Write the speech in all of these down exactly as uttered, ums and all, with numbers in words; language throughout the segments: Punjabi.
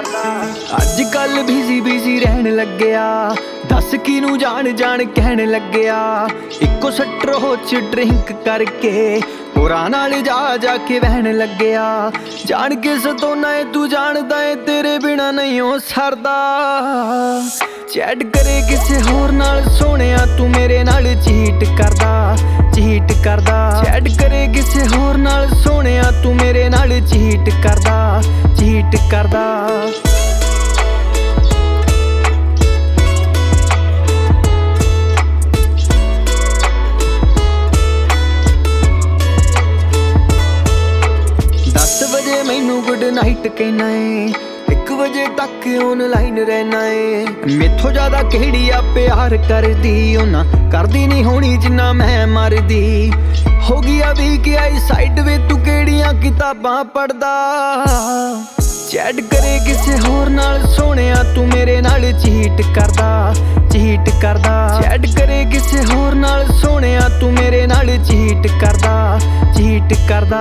ਅੱਜ ਕੱਲ ਬਿਜ਼ੀ ਬਿਜ਼ੀ ਰਹਿਣ ਲੱਗਿਆ, ਦੱਸ ਕਿਨੂੰ ਜਾਣ ਜਾਣ ਕਹਿਣ ਲੱਗਿਆ। ਇੱਕੋ ਸੱਟਰ ਹੋ ਚ ਡਰਿੰਕ ਕਰਕੇ ਹੋਰਾਂ ਨਾਲ ਜਾ ਜਾ ਕੇ ਵਹਿਣ ਲੱਗਿਆ। ਜਾਣ ਕੇ ਸਤੋਨਾ ਏ ਤੂੰ ਜਾਣਦਾ ਏ ਤੇਰੇ ਬਿਨਾ ਨਹੀਂ ਹੋ ਸਰਦਾ। ਚੈਟ ਕਰੇ ਕਿਸੇ ਹੋਰ ਨਾਲ ਸੋਹਣਿਆ ਤੂੰ ਮੇਰੇ ਨਾਲ ਚੀਟ ਕਰਦਾ, ਚੀਟ ਕਰਦਾ। ਚੈਟ ਕਰੇ ਕਿਸੇ ਹੋਰ ਨਾਲ ਸੋਹਣਿਆ ਤੂੰ ਮੇਰੇ ਨਾਲ ਚੀਟ ਕਰਦਾ, ਚੀਟ ਕਰਦਾ। ਦਸ ਵਜੇ ਮੈਨੂੰ ਗੁੱਡ ਨਾਈਟ ਕਹਿਣਾ ਏ, ਇੱਕ ਵਜੇ ਤੱਕ ਔਨਲਾਈਨ ਰਹਿਣਾ ਏ। ਮੈਥੋਂ ਜ਼ਿਆਦਾ ਕਿਹੜੀ ਆ ਪਿਆਰ ਕਰਦੀ, ਉਹਨਾਂ ਕਰਦੀ ਨਹੀਂ ਹੋਣੀ ਜਿੰਨਾ ਮੈਂ ਮਰਦੀ। ਹੋ ਗਿਆ ਵੀ ਕਿ ਆਈ ਸਾਈਡ ਵੇ ਤੂੰ ਕਿਹੜੀਆਂ ਕਿਤਾਬਾਂ ਪੜ੍ਹਦਾ। ਚੈਟ ਕਰੇ ਕਿਸੇ ਹੋਰ ਨਾਲ ਸੋਹਣਿਆ ਤੂੰ ਮੇਰੇ ਨਾਲ ਚੀਟ ਕਰਦਾ, ਚੀਟ ਕਰਦਾ। ਚੈਟ ਕਰੇ ਕਿਸੇ ਹੋਰ ਨਾਲ ਸੋਹਣਿਆ ਤੂੰ ਮੇਰੇ ਨਾਲ ਚੀਟ ਕਰਦਾ, ਚੀਟ ਕਰਦਾ।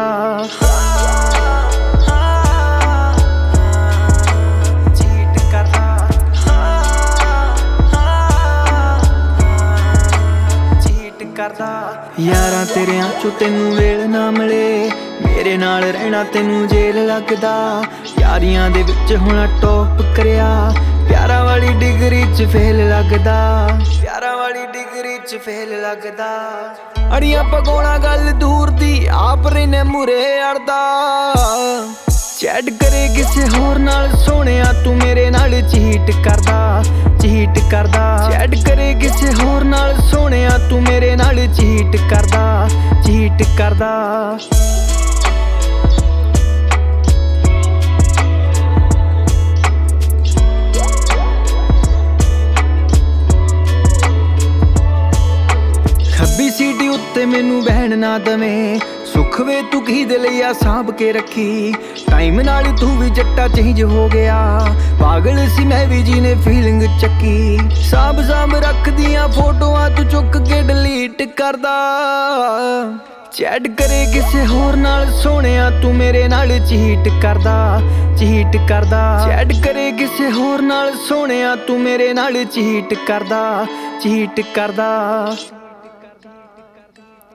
ਯਾਰਾਂ ਤੇਰਿਆਂ ਚੋਂ ਤੈਨੂੰ ਵੇਲ ਨਾ ਮਿਲੇ, ਮੇਰੇ ਨਾਲ ਰਹਿਣਾ ਤੈਨੂੰ ਜੇਲ ਲੱਗਦਾ। ਯਾਰੀਆਂ ਦੇ ਵਿੱਚ ਹੁਣ ਟੌਪ ਕਰਿਆ, ਪਿਆਰਾਂ ਵਾਲੀ ਡਿਗਰੀ ਚ ਫੇਲ ਲੱਗਦਾ, ਪਿਆਰਾਂ ਵਾਲੀ ਡਿਗਰੀ ਚ ਫੇਲ ਲੱਗਦਾ। ਅੜੀਆਂ ਪਗਾਉਣਾ ਗੱਲ ਦੂਰ ਦੀ, ਆਪ ਰਹਿਨੇ ਮੂਰੇ ਅੜਦਾ। ਚੈਟ ਕਰੇ ਕਿਸੇ ਹੋਰ ਨਾਲ ਸੋਹਣਿਆ ਤੂੰ ਮੇਰੇ ਨਾਲ ਚੀਟ ਕਰਦਾ, ਚੀਟ ਕਰਦਾ। ਚੈਟ ਕਰੇ ਕਿਸੇ ਹੋਰ ਨਾਲ ਸੋਹਣਿਆ ਤੂੰ ਮੇਰੇ ਨਾਲ ਚੀਟ ਕਰਦਾ, ਚੀਟ ਕਰਦਾ। ਖੱਬੀ ਸੀਟੀ ਉੱਤੇ ਮੈਨੂੰ ਬਹਿਣ ਨਾ ਦਵੇਂ, ਸੁੱਖ ਵੇ ਤੂੰ ਕੀ ਦੇ ਲਈ ਆ ਸਾਂਭ ਕੇ ਰੱਖੀ। ਟਾਈਮ ਨਾਲ ਤੂੰ ਵੀ ਜੱਟਾ ਚੇਂਜ ਹੋ ਗਿਆ, ਪਾਗਲ ਸੀ ਮੈਂ ਵੀ ਜਿਹਨੇ ਫੀਲਿੰਗ ਚੱਕੀ। ਸਾਂਭ ਸਾਂਭ ਰੱਖਦੀਆਂ ਫੋਟੋਆਂ ਤੂੰ ਚੁੱਕ ਕੇ ਡਿਲੀਟ ਕਰਦਾ। ਚੈਟ ਕਰੇ ਕਿਸੇ ਹੋਰ ਨਾਲ ਸੋਹਣਿਆ ਤੂੰ ਮੇਰੇ ਨਾਲ ਚੀਟ ਕਰਦਾ, ਚੀਟ ਕਰਦਾ। ਚੈਟ ਕਰੇ ਕਿਸੇ ਹੋਰ ਨਾਲ ਸੋਹਣਿਆ ਤੂੰ ਮੇਰੇ ਨਾਲ ਚੀਟ ਕਰਦਾ, ਚੀਟ ਕਰਦਾ।